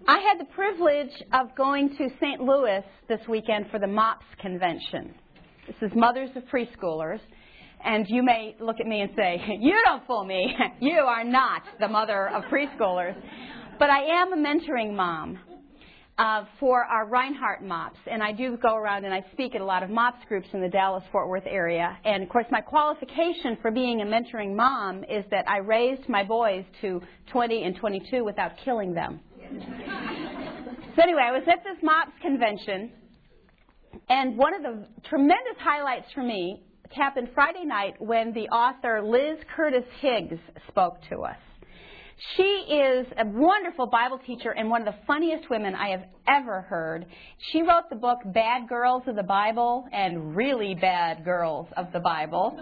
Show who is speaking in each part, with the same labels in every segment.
Speaker 1: I had the privilege of going to St. Louis this weekend for the MOPS convention. This is Mothers of Preschoolers. And you may look at me and say, you don't fool me. You are not the mother of preschoolers. But I am a mentoring mom for our Reinhardt MOPS. And I do go around and I speak at a lot of MOPS groups in the Dallas-Fort Worth area. And, of course, my qualification for being a mentoring mom is that I raised my boys to 20 and 22 without killing them. So anyway, I was at this MOPS convention, and one of the tremendous highlights for me happened Friday night when the author Liz Curtis Higgs spoke to us. She is a wonderful Bible teacher and one of the funniest women I have ever heard. She wrote the book Bad Girls of the Bible and Really Bad Girls of the Bible.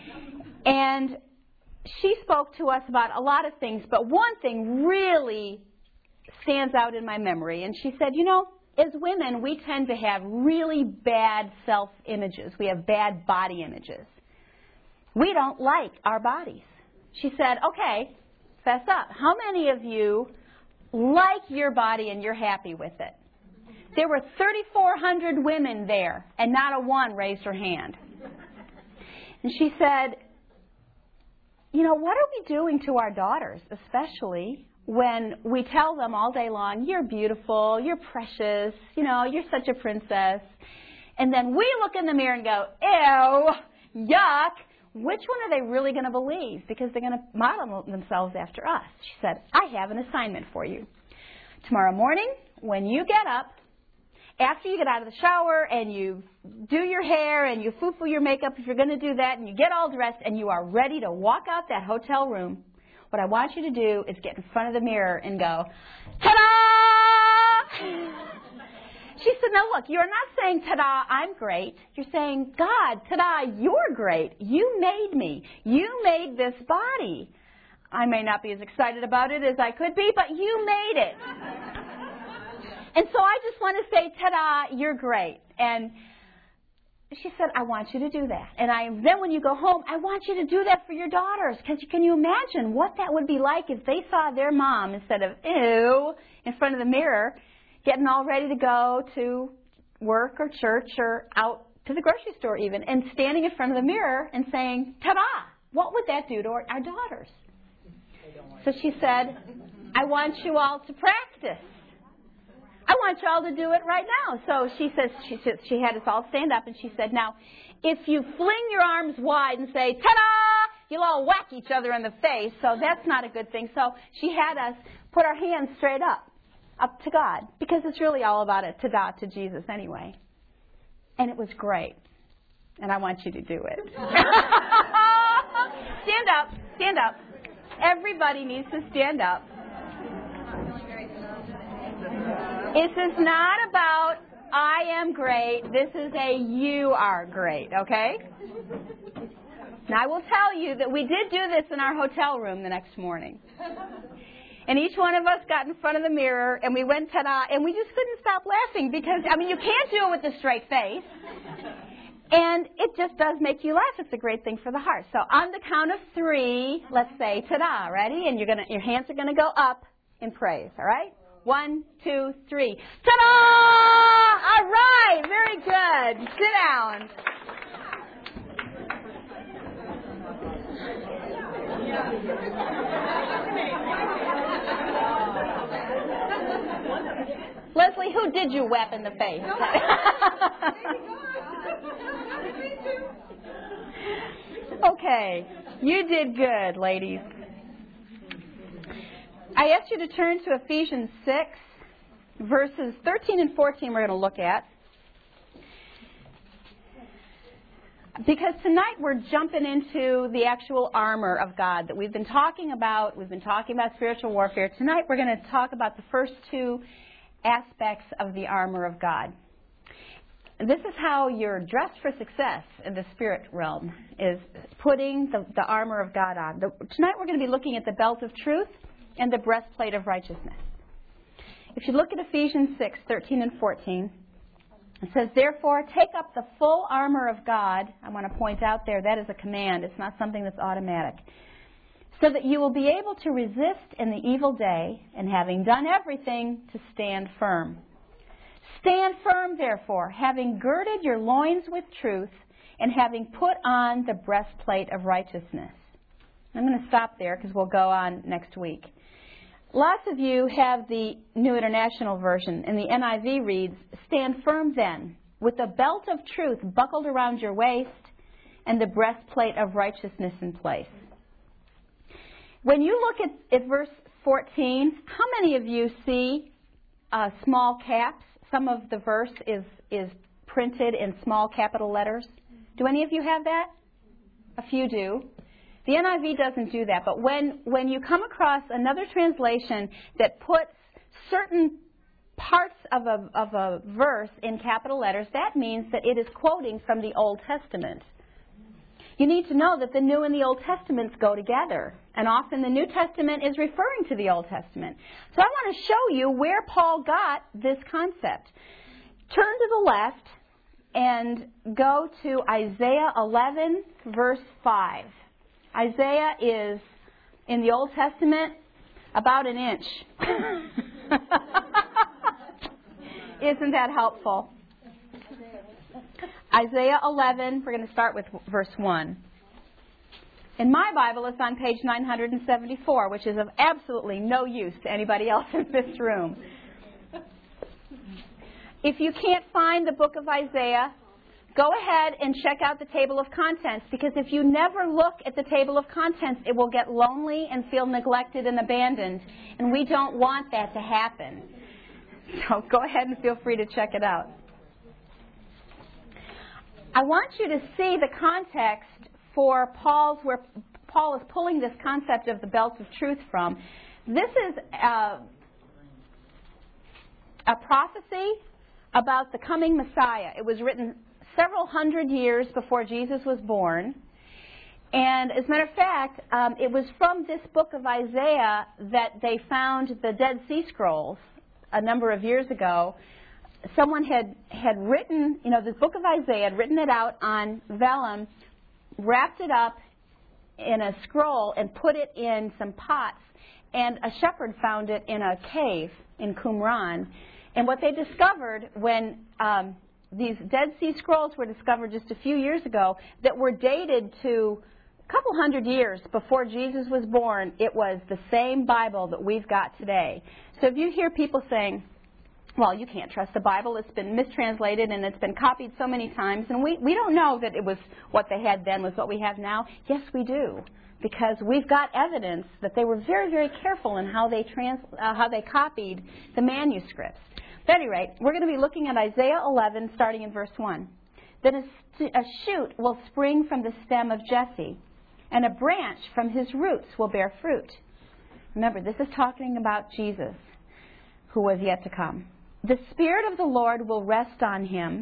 Speaker 1: And she spoke to us about a lot of things, but one thing really stands out in my memory. And she said, you know, as women, we tend to have really bad self-images. We have bad body images. We don't like our bodies. She said, okay, fess up. How many of you like your body and you're happy with it? There were 3,400 women there, and not a one raised her hand. And she said, you know, what are we doing to our daughters, especially when we tell them all day long, you're beautiful, you're precious, you know, you're such a princess. And then we look in the mirror and go, ew, yuck. Which one are they really going to believe? Because they're going to model themselves after us. She said, I have an assignment for you. Tomorrow morning, when you get up, after you get out of the shower and you do your hair and you foo-foo your makeup, if you're going to do that, and you get all dressed and you are ready to walk out that hotel room, what I want you to do is get in front of the mirror and go, ta-da! She said, no, look, you're not saying, ta-da, I'm great. You're saying, God, ta-da, you're great. You made me. You made this body. I may not be as excited about it as I could be, but you made it. And so I just want to say, ta-da, you're great. And she said, I want you to do that. And then when you go home, I want you to do that for your daughters. Because can you imagine what that would be like if they saw their mom, instead of, ew, in front of the mirror, getting all ready to go to work or church or out to the grocery store even, and standing in front of the mirror and saying, ta-da, what would that do to our daughters? So she said, I want you all to practice. I want you all to do it right now. So she says, she had us all stand up, and she said, now, if you fling your arms wide and say, ta-da, you'll all whack each other in the face, so that's not a good thing. So she had us put our hands straight up to God, because it's really all about it, ta-da, to Jesus anyway. And it was great. And I want you to do it. Stand up. Stand up. Everybody needs to stand up. This is not about I am great. This is a you are great, okay? Now, I will tell you that we did do this in our hotel room the next morning. And each one of us got in front of the mirror, and we went ta-da, and we just couldn't stop laughing because, I mean, you can't do it with a straight face. And it just does make you laugh. It's a great thing for the heart. So on the count of 3, let's say ta-da, ready? And your hands are going to go up in praise, all right? 1, 2, 3. Ta-da! All right, very good. Sit down. Leslie, who did you whap in the face? Okay, you did good, ladies. I asked you to turn to Ephesians 6, verses 13 and 14 we're going to look at. Because tonight we're jumping into the actual armor of God that we've been talking about. We've been talking about spiritual warfare. Tonight we're going to talk about the first 2 aspects of the armor of God. This is how you're dressed for success in the spirit realm, is putting the armor of God on. Tonight we're going to be looking at the belt of truth and the breastplate of righteousness. If you look at Ephesians 6, 13 and 14, it says, therefore, take up the full armor of God. I want to point out there, that is a command. It's not something that's automatic. so that you will be able to resist in the evil day, and having done everything, to stand firm. Stand firm, therefore, having girded your loins with truth, and having put on the breastplate of righteousness. I'm going to stop there because we'll go on next week. Lots of you have the New International Version, and the NIV reads, "Stand firm then, with the belt of truth buckled around your waist, and the breastplate of righteousness in place." When you look at verse 14, how many of you see small caps? Some of the verse is printed in small capital letters. Do any of you have that? A few do. The NIV doesn't do that, but when you come across another translation that puts certain parts of a verse in capital letters, that means that it is quoting from the Old Testament. You need to know that the New and the Old Testaments go together, and often the New Testament is referring to the Old Testament. So I want to show you where Paul got this concept. Turn to the left and go to Isaiah 11, verse 5. Isaiah is, in the Old Testament, about an inch. Isn't that helpful? Isaiah 11, we're going to start with verse 1. In my Bible, it's on page 974, which is of absolutely no use to anybody else in this room. If you can't find the book of Isaiah, go ahead and check out the table of contents, because if you never look at the table of contents, it will get lonely and feel neglected and abandoned, and we don't want that to happen. So go ahead and feel free to check it out. I want you to see the context for where Paul is pulling this concept of the belt of truth from. This is a prophecy about the coming Messiah. It was written several hundred years before Jesus was born. And as a matter of fact, it was from this book of Isaiah that they found the Dead Sea Scrolls a number of years ago. Someone had written, this book of Isaiah, had written it out on vellum, wrapped it up in a scroll, and put it in some pots. And a shepherd found it in a cave in Qumran. And what they discovered when these Dead Sea Scrolls were discovered just a few years ago that were dated to a couple hundred years before Jesus was born, it was the same Bible that we've got today. So if you hear people saying, well, you can't trust the Bible, it's been mistranslated and it's been copied so many times, and we don't know that it was what they had then was what we have now. Yes, we do, because we've got evidence that they were very, very careful in how they copied the manuscripts. But at any rate, we're going to be looking at Isaiah 11, starting in verse 1. Then a shoot will spring from the stem of Jesse, and a branch from his roots will bear fruit. Remember, this is talking about Jesus, who was yet to come. The Spirit of the Lord will rest on him,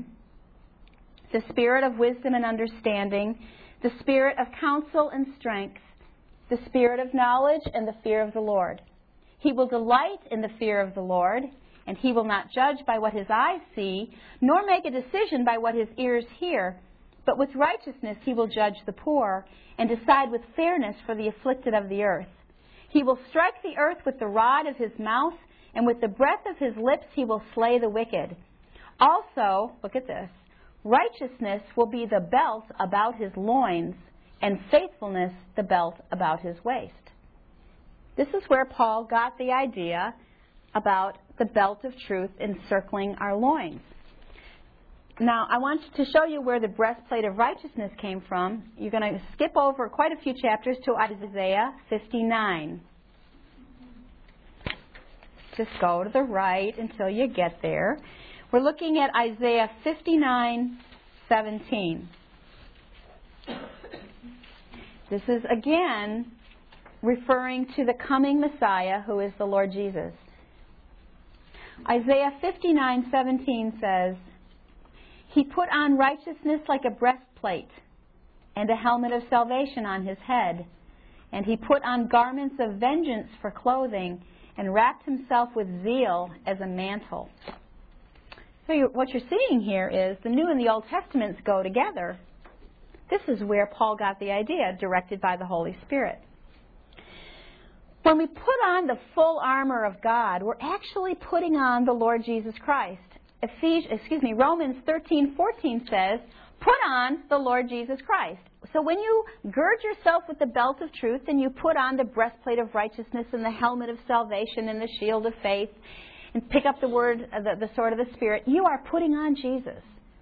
Speaker 1: the Spirit of wisdom and understanding, the Spirit of counsel and strength, the Spirit of knowledge and the fear of the Lord. He will delight in the fear of the Lord, and he will not judge by what his eyes see, nor make a decision by what his ears hear. But with righteousness he will judge the poor, and decide with fairness for the afflicted of the earth. He will strike the earth with the rod of his mouth, and with the breath of his lips he will slay the wicked. Also, look at this, righteousness will be the belt about his loins, and faithfulness the belt about his waist. This is where Paul got the idea about the belt of truth encircling our loins. Now, I want to show you where the breastplate of righteousness came from. You're going to skip over quite a few chapters to Isaiah 59. Just go to the right until you get there. We're looking at Isaiah 59:17. This is again referring to the coming Messiah, who is the Lord Jesus. Isaiah 59:17 says, "He put on righteousness like a breastplate, and a helmet of salvation on his head. And he put on garments of vengeance for clothing, and wrapped himself with zeal as a mantle." So what you're seeing here is the New and the Old Testaments go together. This is where Paul got the idea, directed by the Holy Spirit. When we put on the full armor of God, we're actually putting on the Lord Jesus Christ. Romans 13:14 says, put on the Lord Jesus Christ. So when you gird yourself with the belt of truth and you put on the breastplate of righteousness and the helmet of salvation and the shield of faith and pick up the word, the sword of the Spirit, you are putting on Jesus.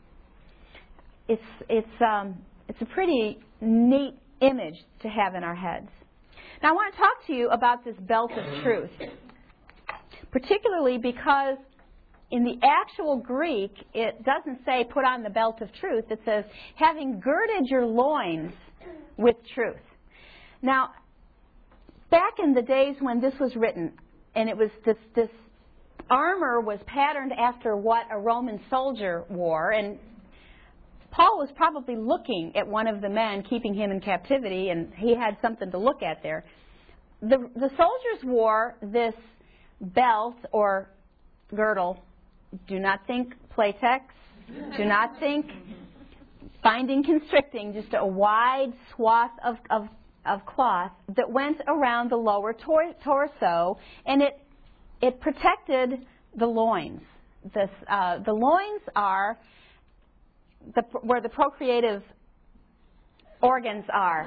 Speaker 1: It's a pretty neat image to have in our heads. Now I want to talk to you about this belt of truth, particularly because in the actual Greek, it doesn't say put on the belt of truth. It says having girded your loins with truth. Now, back in the days when this was written, and it was this armor was patterned after what a Roman soldier wore, and Paul was probably looking at one of the men keeping him in captivity, and he had something to look at there. The soldiers wore this belt or girdle. Do not think Playtex. Do not think binding, constricting, just a wide swath of cloth that went around the lower torso, and it protected the loins. The loins are where the procreative organs are.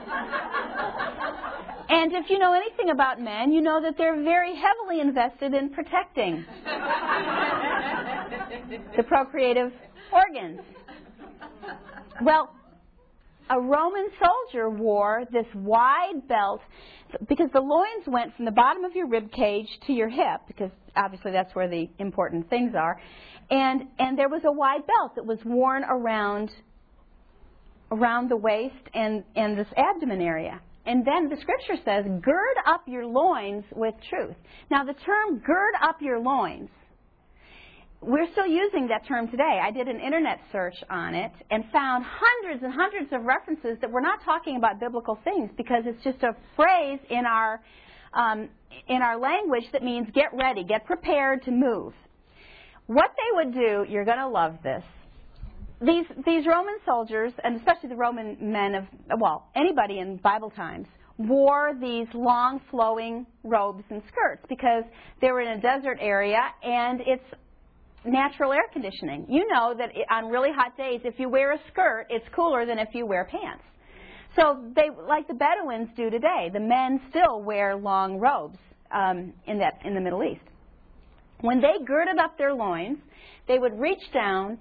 Speaker 1: And if you know anything about men, you know that they're very heavily invested in protecting the procreative organs. Well, a Roman soldier wore this wide belt because the loins went from the bottom of your rib cage to your hip, because obviously that's where the important things are. And there was a wide belt that was worn around the waist and this abdomen area. And then the Scripture says, gird up your loins with truth. Now, the term gird up your loins, we're still using that term today. I did an internet search on it and found hundreds and hundreds of references that we're not talking about biblical things, because it's just a phrase in our language that means get ready, get prepared to move. What they would do, you're going to love this. These Roman soldiers, and especially the Roman men anybody in Bible times, wore these long flowing robes and skirts because they were in a desert area and it's natural air conditioning. You know that on really hot days, if you wear a skirt, it's cooler than if you wear pants. So they, like the Bedouins do today, the men still wear long robes in the Middle East. When they girded up their loins, they would reach down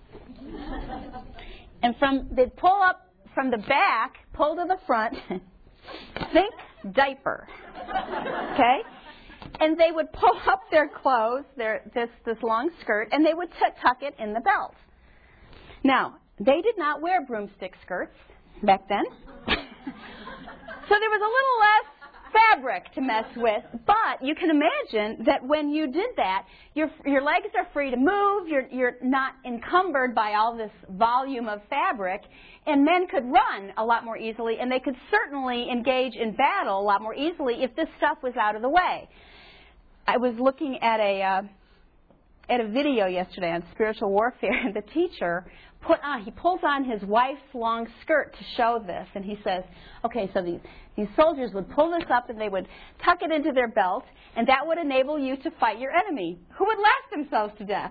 Speaker 1: and they'd pull up from the back, pull to the front, think diaper, okay? And they would pull up their clothes, this long skirt, and they would tuck it in the belt. Now, they did not wear broomstick skirts back then, so there was a little less fabric to mess with, but you can imagine that when you did that, your legs are free to move, you're not encumbered by all this volume of fabric, and men could run a lot more easily, and they could certainly engage in battle a lot more easily if this stuff was out of the way. I was looking at a video yesterday on spiritual warfare, and the teacher he pulls on his wife's long skirt to show this, and he says, okay, so these soldiers would pull this up and they would tuck it into their belt, and that would enable you to fight your enemy, who would laugh themselves to death.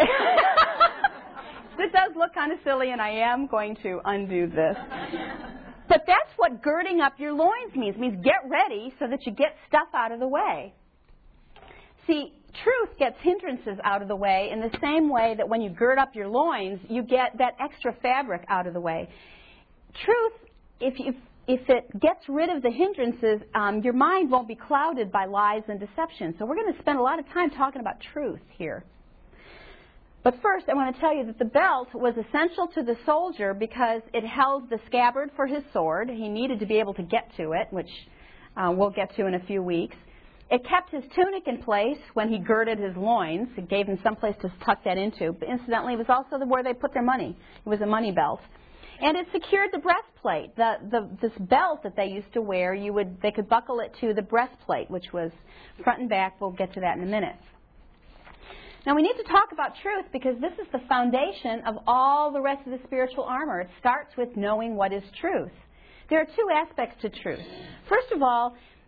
Speaker 1: This does look kind of silly, and I am going to undo this. But that's what girding up your loins means. It means get ready so that you get stuff out of the way. See, truth gets hindrances out of the way in the same way that when you gird up your loins, you get that extra fabric out of the way. Truth, if it gets rid of the hindrances, your mind won't be clouded by lies and deception. So we're going to spend a lot of time talking about truth here. But first, I want to tell you that the belt was essential to the soldier because it held the scabbard for his sword. He needed to be able to get to it, which we'll get to in a few weeks. It kept his tunic in place when he girded his loins. It gave him some place to tuck that into. But incidentally, it was also where they put their money. It was a money belt. And it secured the breastplate. This belt that they used to wear, they could buckle it to the breastplate, which was front and back. We'll get to that in a minute. Now, we need to talk about truth because this is the foundation of all the rest of the spiritual armor. It starts with knowing what is truth. There are two aspects to truth. First of all,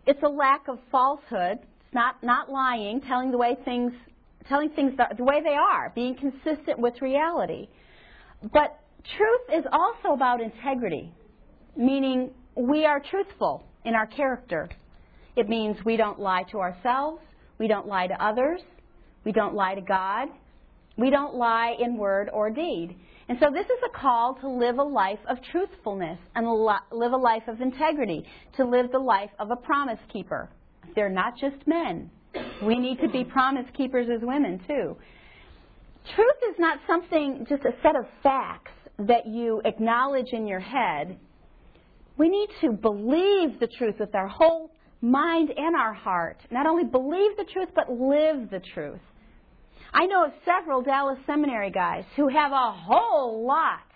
Speaker 1: It's a lack of falsehood. It's not lying, telling things the way they are, being consistent with reality. But truth is also about integrity, meaning we are truthful in our character. It means we don't lie to ourselves, we don't lie to others, we don't lie to God, we don't lie in word or deed. And so this is a call to live a life of truthfulness and live a life of integrity, to live the life of a promise keeper. They're not just men. We need to be promise keepers as women too. Truth is not something, just a set of facts that you acknowledge in your head. We need to believe the truth with our whole mind and our heart. Not only believe the truth, but live the truth. I know of several Dallas Seminary guys who have a whole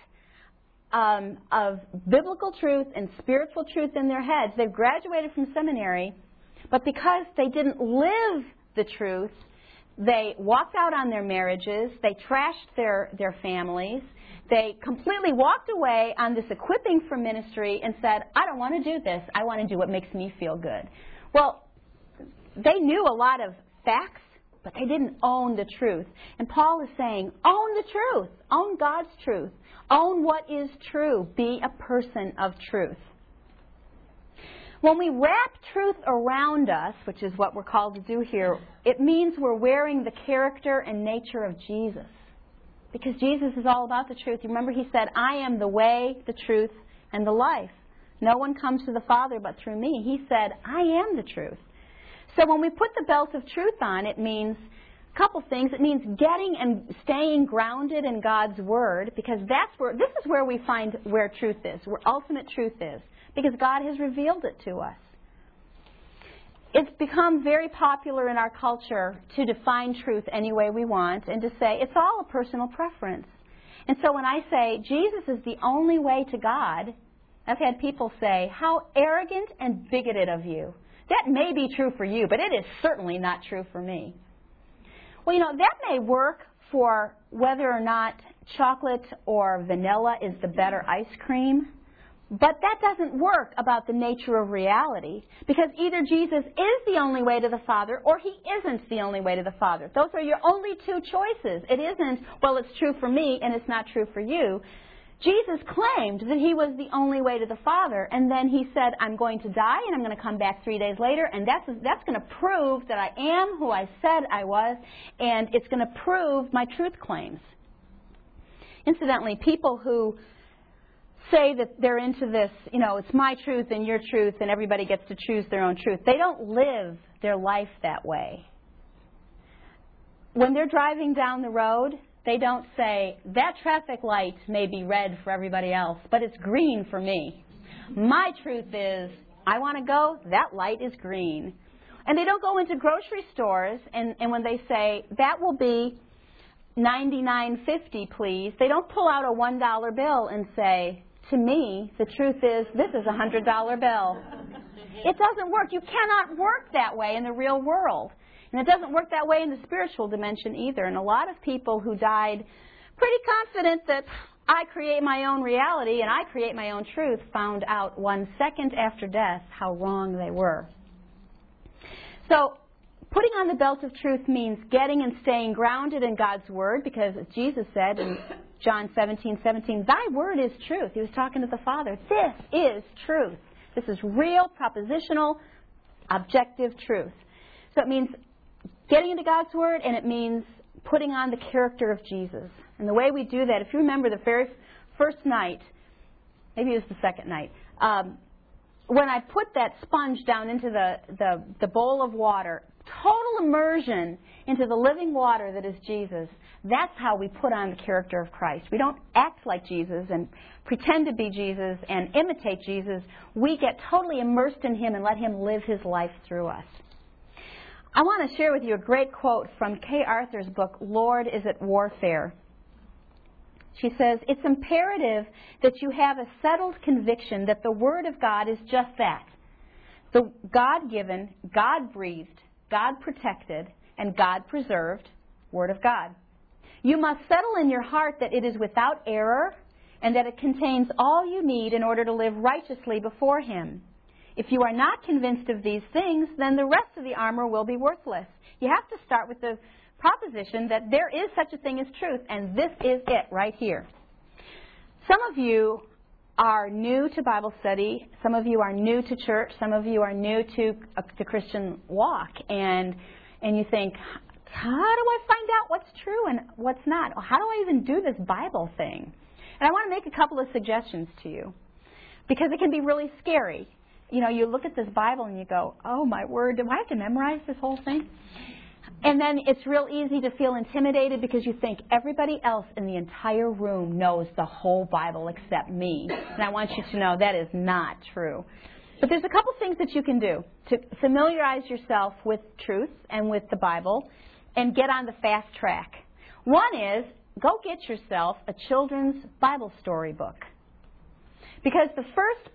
Speaker 1: lot of biblical truth and spiritual truth in their heads. They've graduated from seminary, but because they didn't live the truth, they walked out on their marriages, they trashed their families, they completely walked away on this equipping for ministry and said, I don't want to do this, I want to do what makes me feel good. Well, they knew a lot of facts, but they didn't own the truth. And Paul is saying, own the truth, own God's truth, own what is true, be a person of truth. When we wrap truth around us, which is what we're called to do here, it means we're wearing the character and nature of Jesus. Because Jesus is all about the truth. You remember he said, I am the way, the truth, and the life. No one comes to the Father but through me. He said, I am the truth. So when we put the belt of truth on, it means a couple things. It means getting and staying grounded in God's Word, because this is where we find where truth is, where ultimate truth is. Because God has revealed it to us. It's become very popular in our culture to define truth any way we want and to say it's all a personal preference. And so when I say Jesus is the only way to God, I've had people say, how arrogant and bigoted of you. That may be true for you, but it is certainly not true for me. Well, that may work for whether or not chocolate or vanilla is the better ice cream. But that doesn't work about the nature of reality, because either Jesus is the only way to the Father or he isn't the only way to the Father. Those are your only two choices. It isn't, well, it's true for me and it's not true for you. Jesus claimed that he was the only way to the Father, and then he said, I'm going to die and I'm going to come back 3 days later, and that's going to prove that I am who I said I was, and it's going to prove my truth claims. Incidentally, people who say that they're into this, it's my truth and your truth and everybody gets to choose their own truth. They don't live their life that way. When they're driving down the road, they don't say, that traffic light may be red for everybody else, but it's green for me. My truth is, I want to go, that light is green. And they don't go into grocery stores and when they say, that will be $99.50, please, they don't pull out a $1 bill and say, to me, the truth is, this is a $100 bill. It doesn't work. You cannot work that way in the real world. And it doesn't work that way in the spiritual dimension either. And a lot of people who died pretty confident that I create my own reality and I create my own truth found out 1 second after death how wrong they were. So putting on the belt of truth means getting and staying grounded in God's Word, because as Jesus said in John 17:17, thy word is truth. He was talking to the Father. This is truth. This is real, propositional, objective truth. So it means getting into God's Word, and it means putting on the character of Jesus. And the way we do that, if you remember the very first night, maybe it was the second night, when I put that sponge down into the bowl of water, total immersion into the living water that is Jesus, that's how we put on the character of Christ. We don't act like Jesus and pretend to be Jesus and imitate Jesus. We get totally immersed in him and let him live his life through us. I want to share with you a great quote from Kay Arthur's book, Lord, Is It Warfare? She says, it's imperative that you have a settled conviction that the Word of God is just that. The God-given, God-breathed, God-protected, and God-preserved Word of God. You must settle in your heart that it is without error and that it contains all you need in order to live righteously before him. If you are not convinced of these things, then the rest of the armor will be worthless. You have to start with the proposition that there is such a thing as truth, and this is it right here. Some of you are new to Bible study. Some of you are new to church. Some of you are new to the Christian walk, and you think, how do I find out what's true and what's not? How do I even do this Bible thing? And I want to make a couple of suggestions to you, because it can be really scary. You know, you look at this Bible and you go, oh my word, do I have to memorize this whole thing? And then it's real easy to feel intimidated because you think everybody else in the entire room knows the whole Bible except me. And I want you to know that is not true. But there's a couple things that you can do to familiarize yourself with truth and with the Bible and get on the fast track. One is, go get yourself a children's Bible story book. Because the first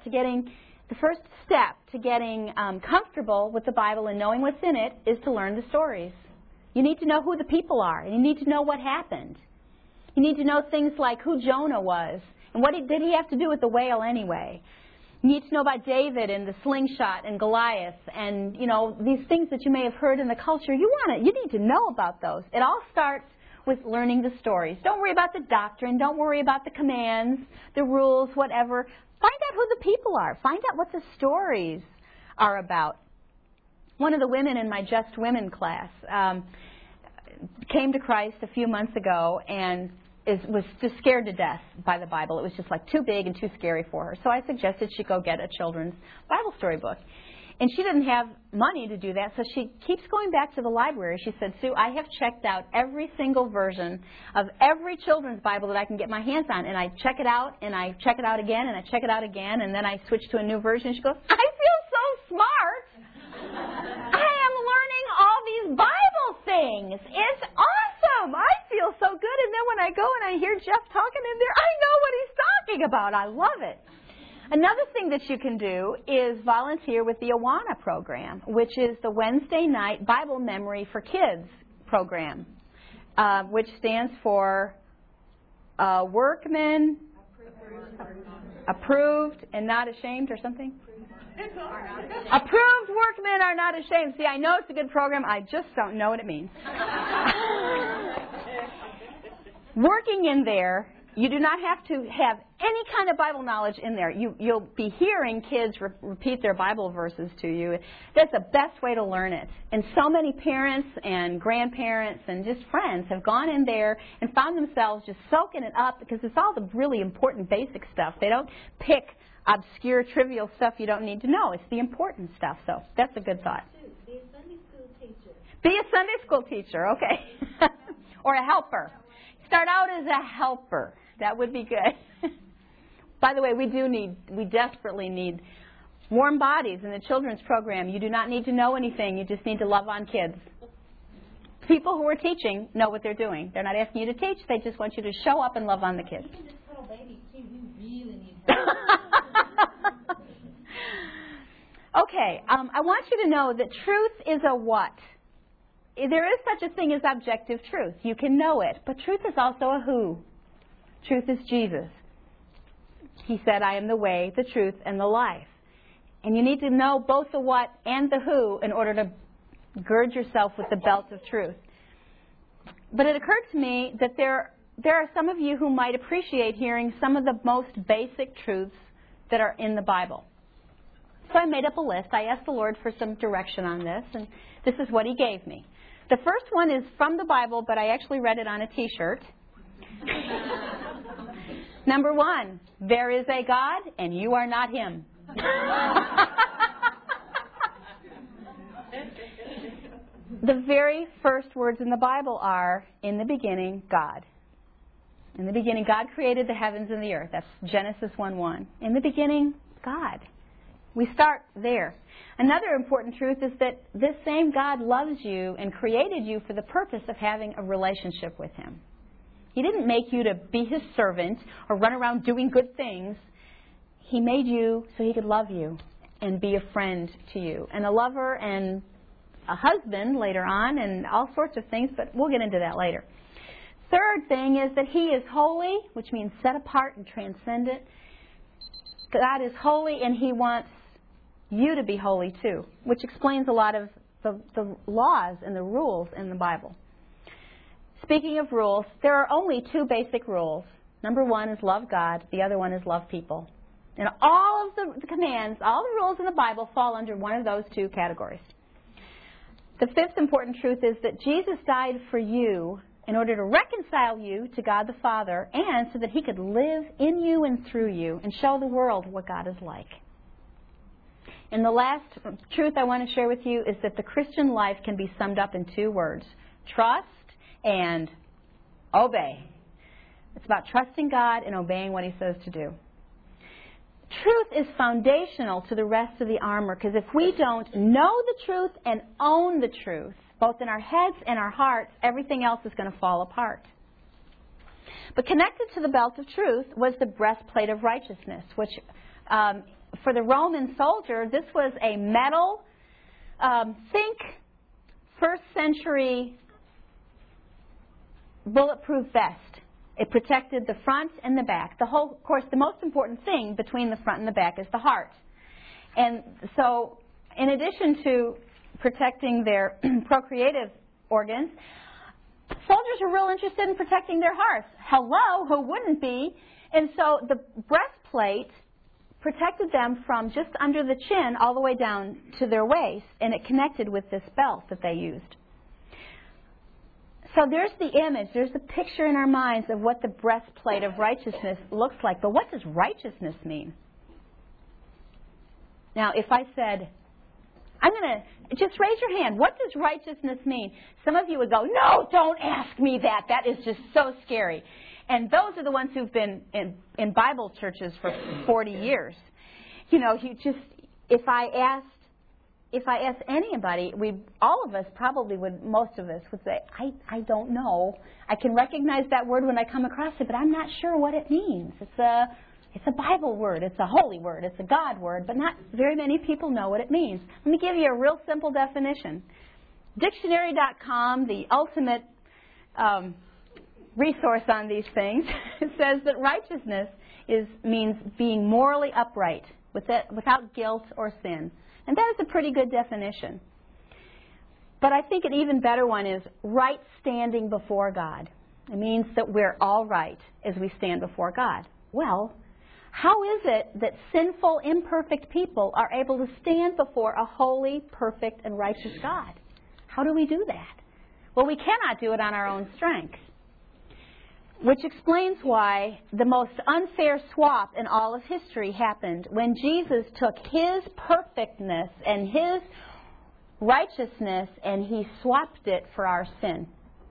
Speaker 1: step to getting comfortable with the Bible and knowing what's in it is to learn the stories. You need to know who the people are, and you need to know what happened. You need to know things like who Jonah was, and what did he have to do with the whale anyway. You need to know about David and the slingshot and Goliath, and these things that you may have heard in the culture. You need to know about those. It all starts with learning the stories. Don't worry about the doctrine. Don't worry about the commands, the rules, whatever. Find out who the people are. Find out what the stories are about. One of the women in my Just Women class came to Christ a few months ago and was just scared to death by the Bible. It was just like too big and too scary for her. So I suggested she go get a children's Bible story book. And she didn't have money to do that, so she keeps going back to the library. She said, Sue, I have checked out every single version of every children's Bible that I can get my hands on. And I check it out, and I check it out again, and I check it out again, and then I switch to a new version. She goes, I feel so smart. I am learning all these Bible things. It's awesome. I feel so good. And then when I go and I hear Jeff talking in there, I know what he's talking about. I love it. Another thing that you can do is volunteer with the Awana program, which is the Wednesday night Bible Memory for Kids program, which stands for Workmen Approved and Not Ashamed or something. Approved workmen are not ashamed. See, I know it's a good program. I just don't know what it means. Working in there, you do not have to have any kind of Bible knowledge in there. You'll be hearing kids repeat their Bible verses to you. That's the best way to learn it. And so many parents and grandparents and just friends have gone in there and found themselves just soaking it up because it's all the really important basic stuff. They don't pick obscure, trivial stuff you don't need to know. It's the important stuff. So that's a good thought.
Speaker 2: Be a Sunday school teacher.
Speaker 1: Be a Sunday school teacher, okay. Or a helper. Start out as a helper. That would be good. By the way, we desperately need warm bodies in the children's program. You do not need to know anything. You just need to love on kids. People who are teaching know what they're doing. They're not asking you to teach. They just want you to show up and love on the kids.
Speaker 2: Even this little baby, too, we really need
Speaker 1: Okay, I want you to know that truth is a what? There is such a thing as objective truth. You can know it. But truth is also a who. Truth is Jesus. He said, I am the way, the truth, and the life. And you need to know both the what and the who in order to gird yourself with the belt of truth. But it occurred to me that there are some of you who might appreciate hearing some of the most basic truths that are in the Bible. So I made up a list. I asked the Lord for some direction on this, and this is what He gave me. The first one is from the Bible, but I actually read it on a T-shirt. Number 1, there is a God, and you are not Him. The very first words in the Bible are, in the beginning, God. In the beginning, God created the heavens and the earth. That's Genesis 1:1. In the beginning, God. We start there. Another important truth is that this same God loves you and created you for the purpose of having a relationship with Him. He didn't make you to be His servant or run around doing good things. He made you so He could love you and be a friend to you, and a lover and a husband later on, and all sorts of things, but we'll get into that later. Third thing is that He is holy, which means set apart and transcendent. God is holy, and He wants you to be holy too, which explains a lot of the laws and the rules in the Bible. Speaking of rules, there are only two basic rules. Number one is love God. The other one is love people. And all of the commands, all the rules in the Bible fall under one of those two categories. The fifth important truth is that Jesus died for you in order to reconcile you to God the Father and so that He could live in you and through you and show the world what God is like. And the last truth I want to share with you is that the Christian life can be summed up in two words: trust and obey. It's about trusting God and obeying what He says to do. Truth is foundational to the rest of the armor, because if we don't know the truth and own the truth, both in our heads and our hearts, everything else is going to fall apart. But connected to the belt of truth was the breastplate of righteousness, which for the Roman soldier, this was a metal, think first century bulletproof vest. It protected the front and the back. Of course, the most important thing between the front and the back is the heart. And so, in addition to protecting their procreative organs, soldiers are real interested in protecting their hearts. Hello, who wouldn't be? And so the breastplate protected them from just under the chin all the way down to their waist, and it connected with this belt that they used. So there's the image, there's the picture in our minds of what the breastplate of righteousness looks like. But what does righteousness mean? Now, if I said, I'm going to just raise your hand, what does righteousness mean? Some of you would go, no, don't ask me that. That is just so scary. And those are the ones who've been in Bible churches for 40 years. You know, if I asked anybody, all of us probably would, most of us would say, I don't know. I can recognize that word when I come across it, but I'm not sure what it means. It's a Bible word. It's a holy word. It's a God word, but not very many people know what it means. Let me give you a real simple definition. Dictionary.com, the ultimate resource on these things, says that righteousness means being morally upright, without guilt or sin. And that is a pretty good definition. But I think an even better one is right standing before God. It means that we're all right as we stand before God. Well, how is it that sinful, imperfect people are able to stand before a holy, perfect, and righteous God? How do we do that? Well, we cannot do it on our own strength. Which explains why the most unfair swap in all of history happened when Jesus took His perfectness and His righteousness and He swapped it for our sin.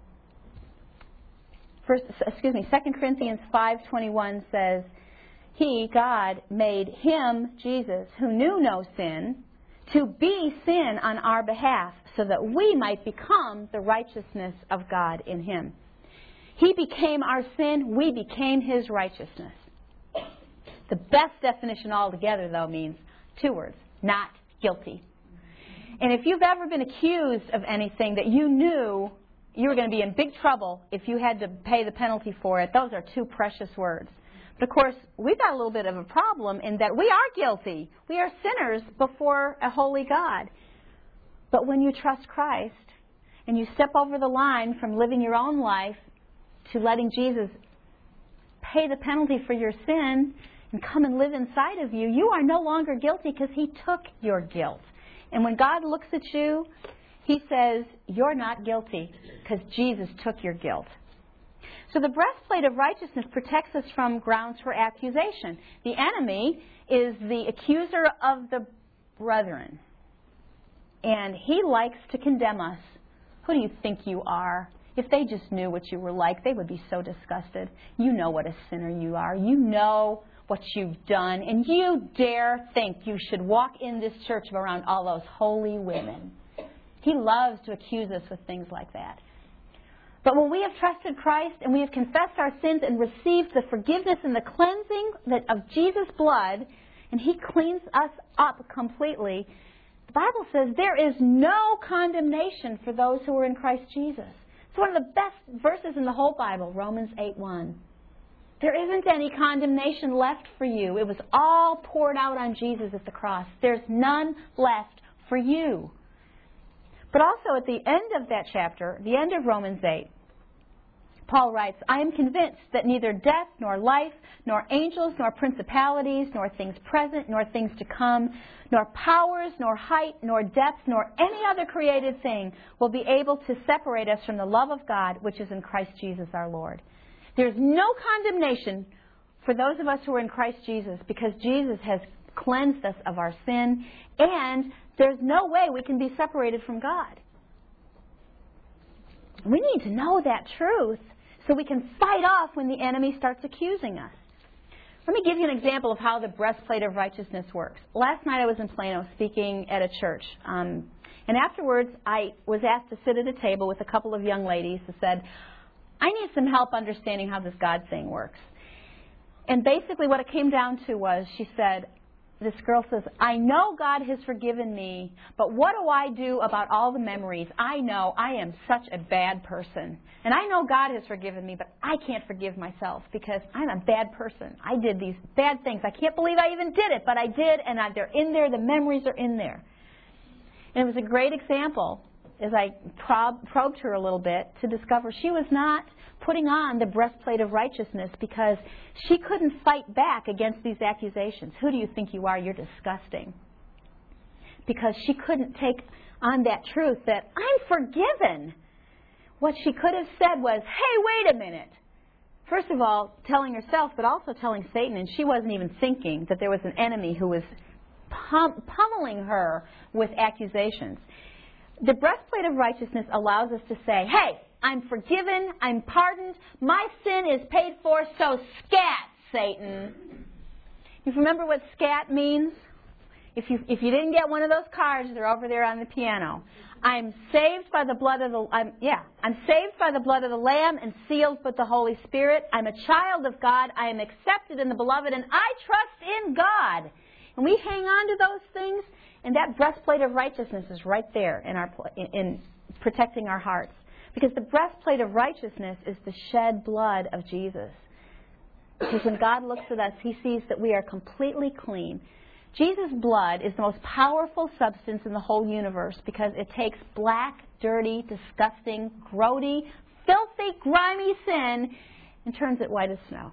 Speaker 1: 2 Corinthians 5:21 says, He, God, made Him, Jesus, who knew no sin, to be sin on our behalf so that we might become the righteousness of God in Him. He became our sin, we became His righteousness. The best definition altogether, though, means two words: not guilty. And if you've ever been accused of anything that you knew you were going to be in big trouble if you had to pay the penalty for it, those are two precious words. But of course, we've got a little bit of a problem in that we are guilty. We are sinners before a holy God. But when you trust Christ and you step over the line from living your own life to letting Jesus pay the penalty for your sin and come and live inside of you, you are no longer guilty because He took your guilt. And when God looks at you, He says, you're not guilty because Jesus took your guilt. So the breastplate of righteousness protects us from grounds for accusation. The enemy is the accuser of the brethren. And he likes to condemn us. Who do you think you are? If they just knew what you were like, they would be so disgusted. You know what a sinner you are. You know what you've done. And you dare think you should walk in this church around all those holy women. He loves to accuse us with things like that. But when we have trusted Christ and we have confessed our sins and received the forgiveness and the cleansing of Jesus' blood, and He cleans us up completely, the Bible says there is no condemnation for those who are in Christ Jesus. It's one of the best verses in the whole Bible, Romans 8:1. There isn't any condemnation left for you. It was all poured out on Jesus at the cross. There's none left for you. But also at the end of that chapter, the end of Romans 8, Paul writes, I am convinced that neither death, nor life, nor angels, nor principalities, nor things present, nor things to come, nor powers, nor height, nor depth, nor any other created thing will be able to separate us from the love of God, which is in Christ Jesus our Lord. There's no condemnation for those of us who are in Christ Jesus because Jesus has cleansed us of our sin, and there's no way we can be separated from God. We need to know that truth so we can fight off when the enemy starts accusing us. Let me give you an example of how the breastplate of righteousness works. Last night I was in Plano speaking at a church. And afterwards I was asked to sit at a table with a couple of young ladies who said, I need some help understanding how this God thing works. And basically what it came down to was, she said, this girl says, I know God has forgiven me, but what do I do about all the memories? I know I am such a bad person. And I know God has forgiven me, but I can't forgive myself because I'm a bad person. I did these bad things. I can't believe I even did it, but I did, and they're in there. The memories are in there. And it was a great example as I probed her a little bit to discover she was not putting on the breastplate of righteousness because she couldn't fight back against these accusations. Who do you think you are? You're disgusting. Because she couldn't take on that truth that I'm forgiven. What she could have said was, hey, wait a minute. First of all, telling herself, but also telling Satan, and she wasn't even thinking that there was an enemy who was pummeling her with accusations. The breastplate of righteousness allows us to say, hey, I'm forgiven, I'm pardoned, my sin is paid for, so scat, Satan. You remember what scat means? If you didn't get one of those cards, they're over there on the piano. I'm saved by the blood of I'm saved by the blood of the Lamb and sealed with the Holy Spirit. I'm a child of God. I am accepted in the Beloved, and I trust in God. And we hang on to those things, and that breastplate of righteousness is right there in protecting our hearts. Because the breastplate of righteousness is the shed blood of Jesus. Because when God looks at us, He sees that we are completely clean. Jesus' blood is the most powerful substance in the whole universe because it takes black, dirty, disgusting, grody, filthy, grimy sin and turns it white as snow.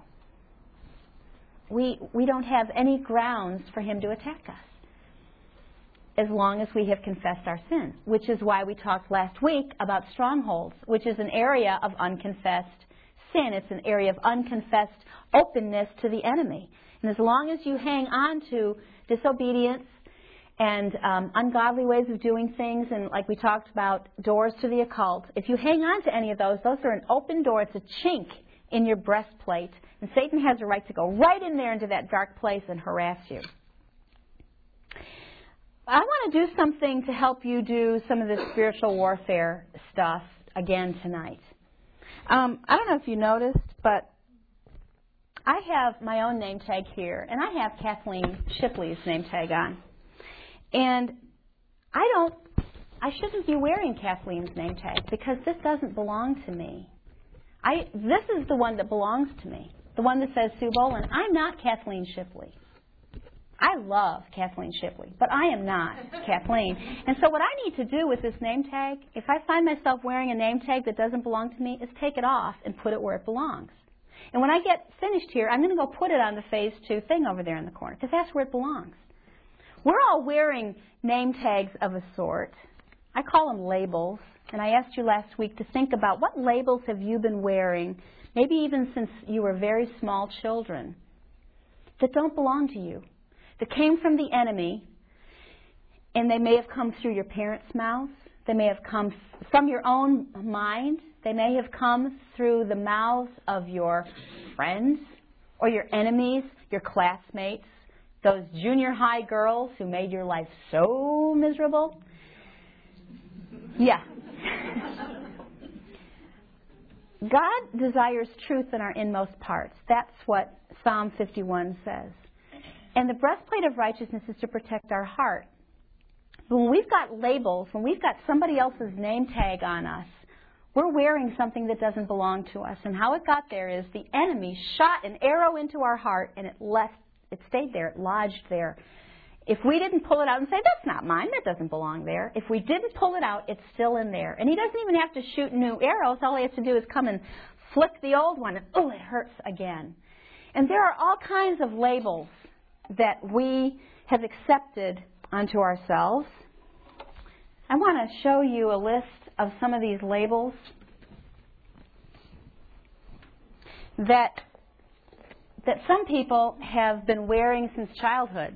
Speaker 1: We don't have any grounds for Him to attack us as long as we have confessed our sin, which is why we talked last week about strongholds, which is an area of unconfessed sin. It's an area of unconfessed openness to the enemy. And as long as you hang on to disobedience and ungodly ways of doing things, and like we talked about, doors to the occult, if you hang on to any of those are an open door. It's a chink in your breastplate. And Satan has a right to go right in there into that dark place and harass you. I want to do something to help you do some of this spiritual warfare stuff again tonight. I don't know if you noticed, but I have my own name tag here, and I have Kathleen Shipley's name tag on. And I shouldn't be wearing Kathleen's name tag because this doesn't belong to me. This is the one that belongs to me, the one that says Sue Boland. I'm not Kathleen Shipley. I love Kathleen Shipley, but I am not Kathleen. And so what I need to do with this name tag, if I find myself wearing a name tag that doesn't belong to me, is take it off and put it where it belongs. And when I get finished here, I'm going to go put it on the Phase 2 thing over there in the corner, because that's where it belongs. We're all wearing name tags of a sort. I call them labels. And I asked you last week to think about what labels have you been wearing, maybe even since you were very small children, that don't belong to you, that came from the enemy, and they may have come through your parents' mouths. They may have come from your own mind. They may have come through the mouths of your friends or your enemies, your classmates, those junior high girls who made your life so miserable. Yeah. God desires truth in our inmost parts. That's what Psalm 51 says. And the breastplate of righteousness is to protect our heart. But when we've got labels, when we've got somebody else's name tag on us, We're wearing something that doesn't belong to us. And how it got there is the enemy shot an arrow into our heart, and it stayed there, it lodged there. If we didn't pull it out and say, that's not mine, that doesn't belong there. If we didn't pull it out, it's still in there. And he doesn't even have to shoot new arrows. All he has to do is come and flick the old one, and it hurts again. And there are all kinds of labels that we have accepted unto ourselves. I want to show you a list of some of these labels that some people have been wearing since childhood.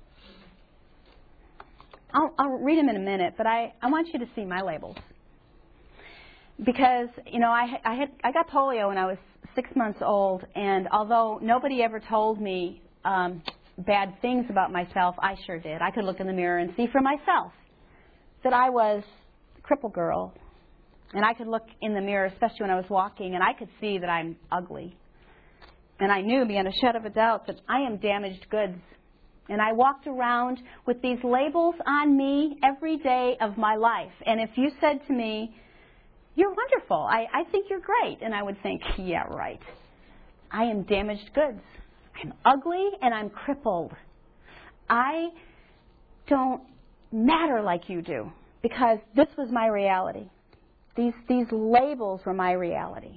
Speaker 1: I'll read them in a minute, but I want you to see my labels. Because, I got polio when I was 6 months old, and although nobody ever told me bad things about myself, I sure did. I could look in the mirror and see for myself that I was a cripple girl. And I could look in the mirror, especially when I was walking, and I could see that I'm ugly. And I knew beyond a shadow of a doubt that I am damaged goods. And I walked around with these labels on me every day of my life. And if you said to me, you're wonderful, I think you're great, and I would think, yeah, right. I am damaged goods. I'm ugly and I'm crippled. I don't matter like you do, because this was my reality. These labels were my reality.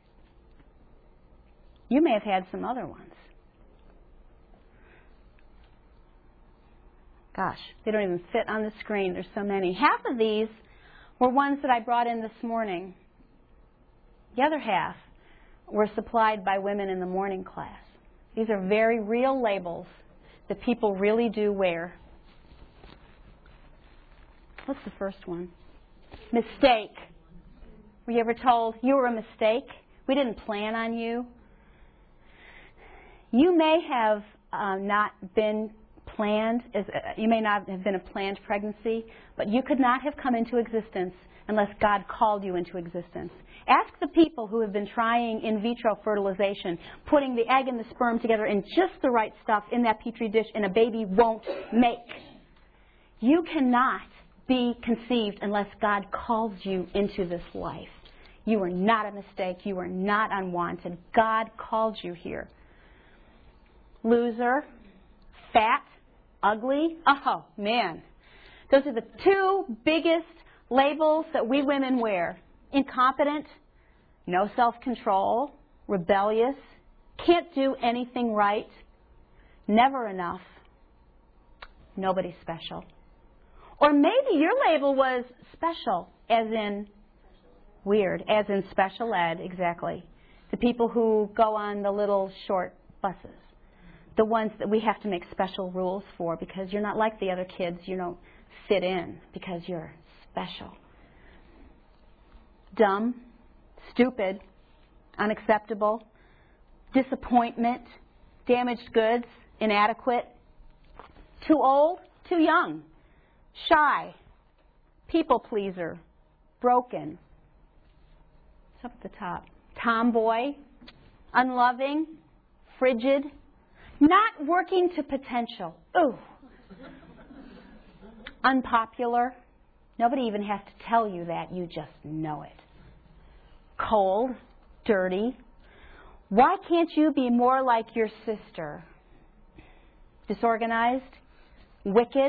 Speaker 1: You may have had some other ones. Gosh, they don't even fit on the screen. There's so many. Half of these were ones that I brought in this morning. The other half were supplied by women in the morning class. These are very real labels that people really do wear. What's the first one? Mistake. Were you ever told you were a mistake? We didn't plan on you. You may have not been planned, you may not have been a planned pregnancy, but you could not have come into existence unless God called you into existence. Ask the people who have been trying in vitro fertilization, putting the egg and the sperm together in just the right stuff in that petri dish, and a baby won't make. You cannot be conceived unless God calls you into this life. You are not a mistake. You are not unwanted. God called you here. Loser, fat, ugly. Oh, man. Those are the two biggest labels that we women wear. Incompetent, no self-control, rebellious, can't do anything right, never enough, nobody special. Or maybe your label was special, as in weird, as in special ed, exactly. The people who go on the little short buses. The ones that we have to make special rules for because you're not like the other kids. You don't fit in because you're special. Dumb, stupid, unacceptable, disappointment, damaged goods, inadequate, too old, too young, shy, people pleaser, broken. It's up at the top. Tomboy, unloving, frigid, not working to potential. Ooh. Unpopular. Nobody even has to tell you that. You just know it. Cold, dirty. Why can't you be more like your sister? Disorganized, wicked,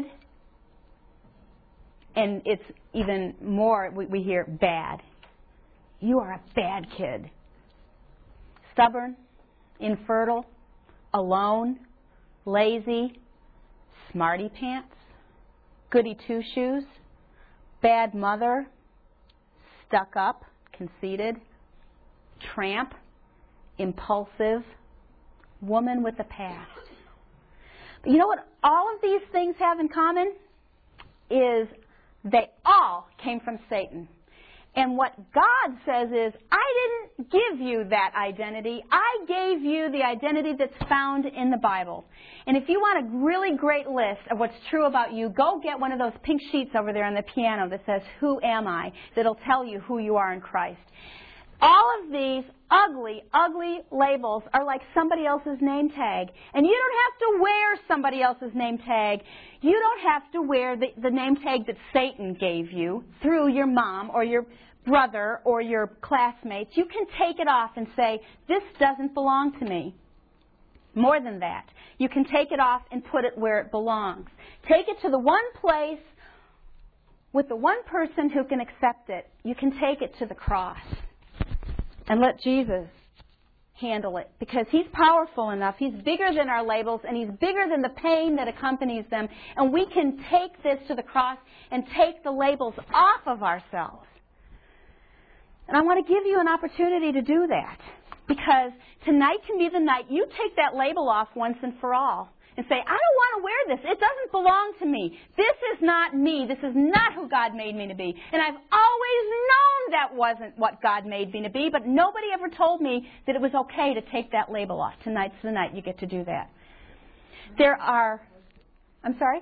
Speaker 1: and it's even more, we hear bad. You are a bad kid. Stubborn, infertile, alone, lazy, smarty pants, goody two-shoes, bad mother, stuck up, conceited, tramp, impulsive, woman with a past. But you know what all of these things have in common? Is they all came from Satan. And what God says is, I didn't give you that identity. I gave you the identity that's found in the Bible. And if you want a really great list of what's true about you, go get one of those pink sheets over there on the piano that says, Who am I? That'll tell you who you are in Christ. All of these ugly, ugly labels are like somebody else's name tag. And you don't have to wear somebody else's name tag. You don't have to wear the name tag that Satan gave you through your mom or your brother or your classmates, you can take it off and say, this doesn't belong to me. More than that, you can take it off and put it where it belongs. Take it to the one place with the one person who can accept it. You can take it to the cross and let Jesus handle it, because He's powerful enough. He's bigger than our labels, and He's bigger than the pain that accompanies them. And we can take this to the cross and take the labels off of ourselves. And I want to give you an opportunity to do that, because tonight can be the night you take that label off once and for all and say, I don't want to wear this. It doesn't belong to me. This is not me. This is not who God made me to be. And I've always known that wasn't what God made me to be, but nobody ever told me that it was okay to take that label off. Tonight's the night you get to do that. There are... I'm sorry?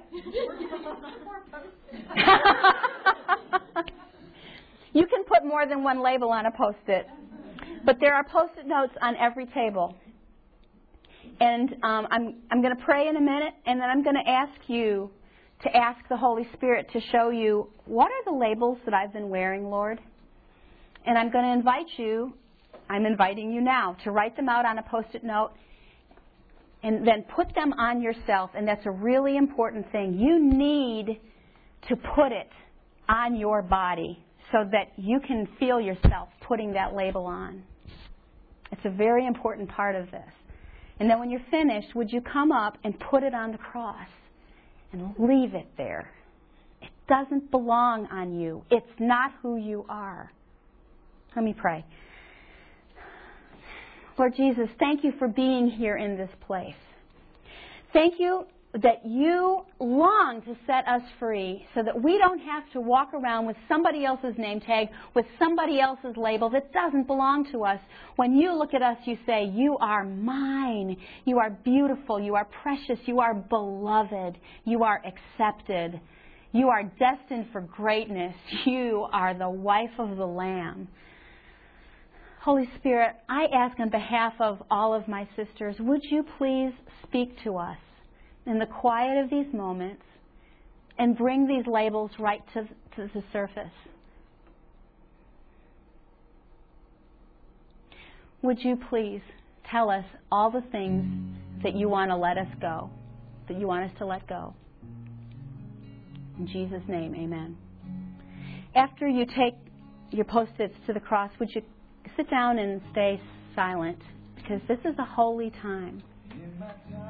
Speaker 1: You can put more than one label on a Post-it. But there are Post-it notes on every table. And I'm going to pray in a minute, and then I'm going to ask you to ask the Holy Spirit to show you, what are the labels that I've been wearing, Lord? And I'm going to invite you, I'm inviting you now, to write them out on a Post-it note and then put them on yourself. And that's a really important thing. You need to put it on your body so that you can feel yourself putting that label on. It's a very important part of this. And then when you're finished, would you come up and put it on the cross and leave it there? It doesn't belong on you. It's not who you are. Let me pray. Lord Jesus, thank you for being here in this place. Thank you that you long to set us free so that we don't have to walk around with somebody else's name tag, with somebody else's label that doesn't belong to us. When you look at us, you say, you are mine. You are beautiful. You are precious. You are beloved. You are accepted. You are destined for greatness. You are the wife of the Lamb. Holy Spirit, I ask on behalf of all of my sisters, would you please speak to us in the quiet of these moments and bring these labels right to the surface? Would you please tell us all the things that you want to let us go, that you want us to let go? In Jesus' name, amen. After you take your Post-its to the cross, would you sit down and stay silent? Because this is a holy time.